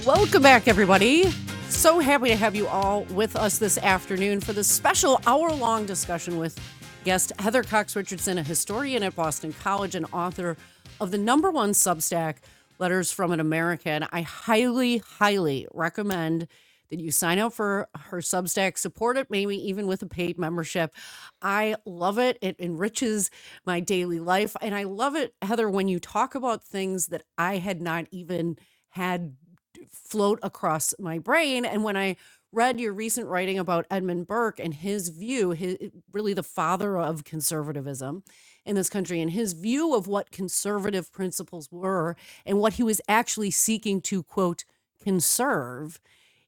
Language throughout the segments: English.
Welcome back, everybody. So happy to have you all with us this afternoon for this special hour-long discussion with guest Heather Cox Richardson, a historian at Boston College and author of the #1 Substack, Letters from an American. I highly, highly recommend that you sign up for her Substack, support it, maybe even with a paid membership. I love it. It enriches my daily life. And I love it, Heather, when you talk about things that I had not even had float across my brain. And when I read your recent writing about Edmund Burke and his view, really the father of conservatism in this country, and his view of what conservative principles were and what he was actually seeking to, quote, conserve,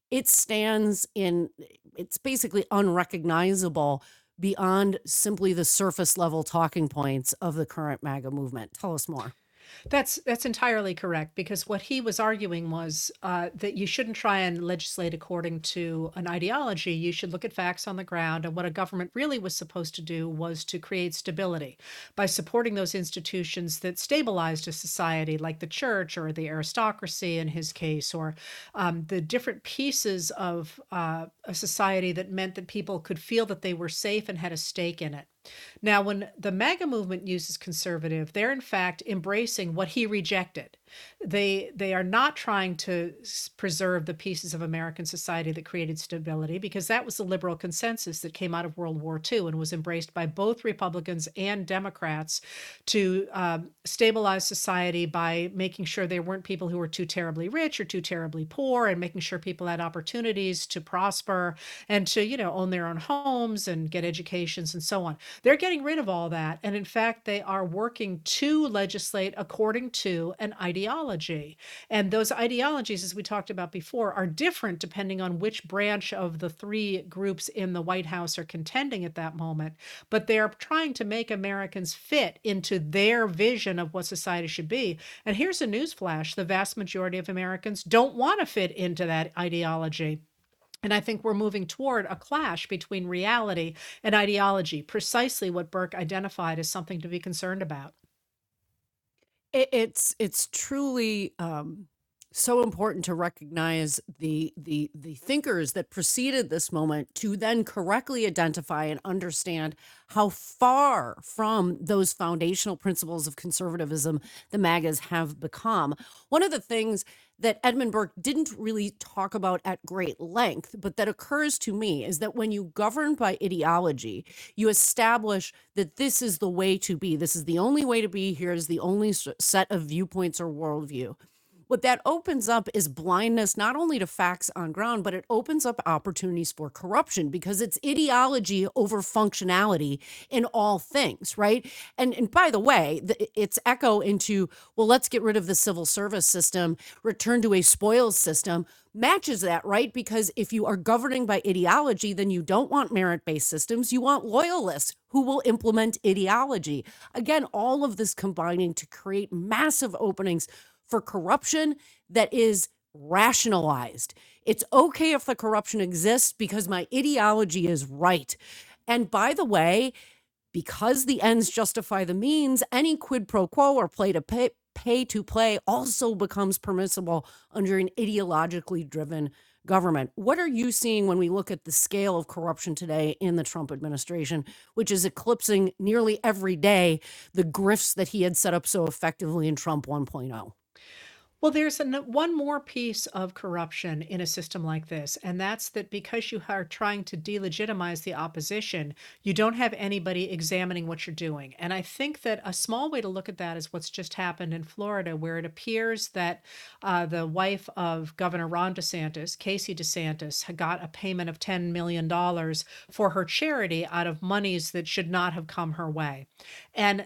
it's basically unrecognizable beyond simply the surface level talking points of the current MAGA movement. Tell us more. That's entirely correct, because what he was arguing was that you shouldn't try and legislate according to an ideology. You should look at facts on the ground, and what a government really was supposed to do was to create stability by supporting those institutions that stabilized a society, like the church or the aristocracy in his case, or the different pieces of a society that meant that people could feel that they were safe and had a stake in it. Now, when the MAGA movement uses conservative, they're in fact embracing what he rejected. They are not trying to preserve the pieces of American society that created stability, because that was the liberal consensus that came out of World War II and was embraced by both Republicans and Democrats to stabilize society by making sure there weren't people who were too terribly rich or too terribly poor, and making sure people had opportunities to prosper and to, own their own homes and get educations and so on. They're getting rid of all that. And in fact, they are working to legislate according to an ideology. And those ideologies, as we talked about before, are different depending on which branch of the three groups in the White House are contending at that moment. But they're trying to make Americans fit into their vision of what society should be. And here's a newsflash: the vast majority of Americans don't want to fit into that ideology. And I think we're moving toward a clash between reality and ideology, precisely what Burke identified as something to be concerned about. It's truly so important to recognize the thinkers that preceded this moment to then correctly identify and understand how far from those foundational principles of conservatism the MAGAs have become. One of the things that Edmund Burke didn't really talk about at great length, but that occurs to me, is that when you govern by ideology, you establish that this is the way to be. This is the only way to be. Here is the only set of viewpoints or worldview. What that opens up is blindness, not only to facts on ground, but it opens up opportunities for corruption, because it's ideology over functionality in all things, right? And by the way, its echo into, well, let's get rid of the civil service system, return to a spoils system, matches that, right? Because if you are governing by ideology, then you don't want merit-based systems. You want loyalists who will implement ideology. Again, all of this combining to create massive openings for corruption that is rationalized. It's okay if the corruption exists because my ideology is right. And by the way, because the ends justify the means, any quid pro quo or pay to play also becomes permissible under an ideologically driven government. What are you seeing when we look at the scale of corruption today in the Trump administration, which is eclipsing nearly every day the grifts that he had set up so effectively in Trump 1.0? Well, there's one more piece of corruption in a system like this, and that's that because you are trying to delegitimize the opposition, you don't have anybody examining what you're doing. And I think that a small way to look at that is what's just happened in Florida, where it appears that the wife of Governor Ron DeSantis, Casey DeSantis, had got a payment of $10 million for her charity out of monies that should not have come her way. And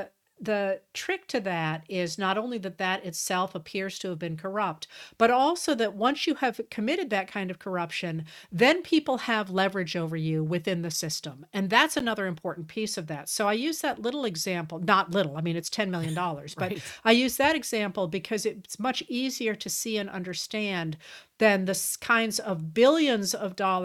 the trick to that is not only that that itself appears to have been corrupt, but also that once you have committed that kind of corruption, then people have leverage over you within the system. And that's another important piece of that. So I use that little example, not little, I mean, it's $10 million, but Right. I use that example because it's much easier to see and understand than the kinds of billions of dollars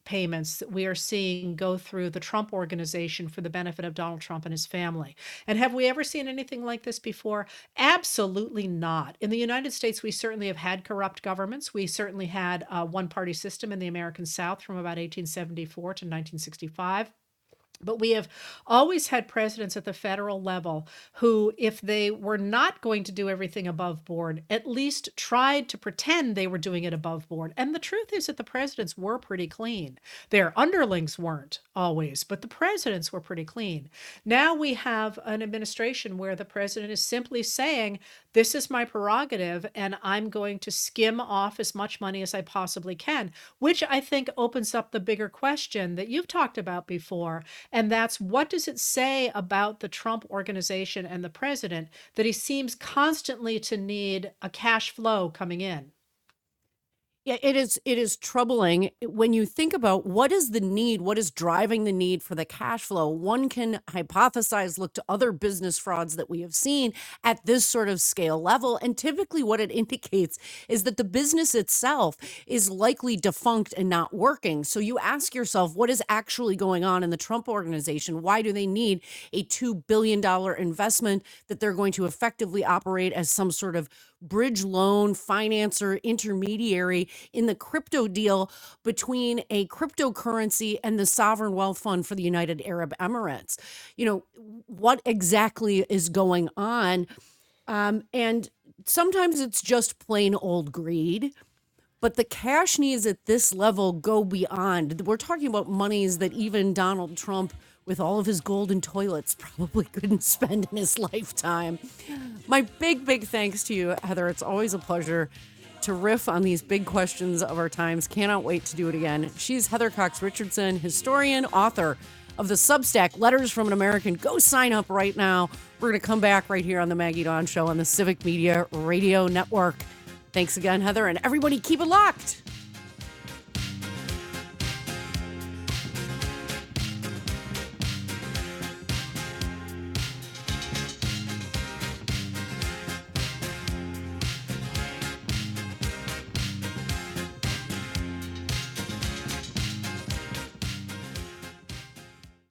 payments that we are seeing go through the Trump Organization for the benefit of Donald Trump and his family. And have we ever seen anything like this before? Absolutely not. In the United States, we certainly have had corrupt governments. We certainly had a one-party system in the American South from about 1874 to 1965. But we have always had presidents at the federal level who, if they were not going to do everything above board, at least tried to pretend they were doing it above board. And the truth is that the presidents were pretty clean. Their underlings weren't always, but the presidents were pretty clean. Now we have an administration where the president is simply saying, this is my prerogative, and I'm going to skim off as much money as I possibly can, which I think opens up the bigger question that you've talked about before. And that's, what does it say about the Trump Organization and the president that he seems constantly to need a cash flow coming in? Yeah, it is troubling when you think about what is the need, what is driving the need for the cash flow. One can hypothesize, look to other business frauds that we have seen at this sort of scale level, and typically what it indicates is that the business itself is likely defunct and not working. So you ask yourself, what is actually going on in the Trump Organization? Why do they need a $2 billion investment that they're going to effectively operate as some sort of bridge loan financer intermediary in the crypto deal between a cryptocurrency and the sovereign wealth fund for the United Arab Emirates? You know, what exactly is going on? And sometimes it's just plain old greed. But the cash needs at this level go beyond. We're talking about monies that even Donald Trump, with all of his golden toilets, probably couldn't spend in his lifetime. My big thanks to you, Heather. It's always a pleasure to riff on these big questions of our times. Cannot wait to do it again. She's Heather Cox Richardson, historian, author of the Substack Letters from an American. Go sign up right now. We're going to come back right here on the Maggie Dawn Show on the Civic Media Radio Network. Thanks again, Heather, and everybody keep it locked.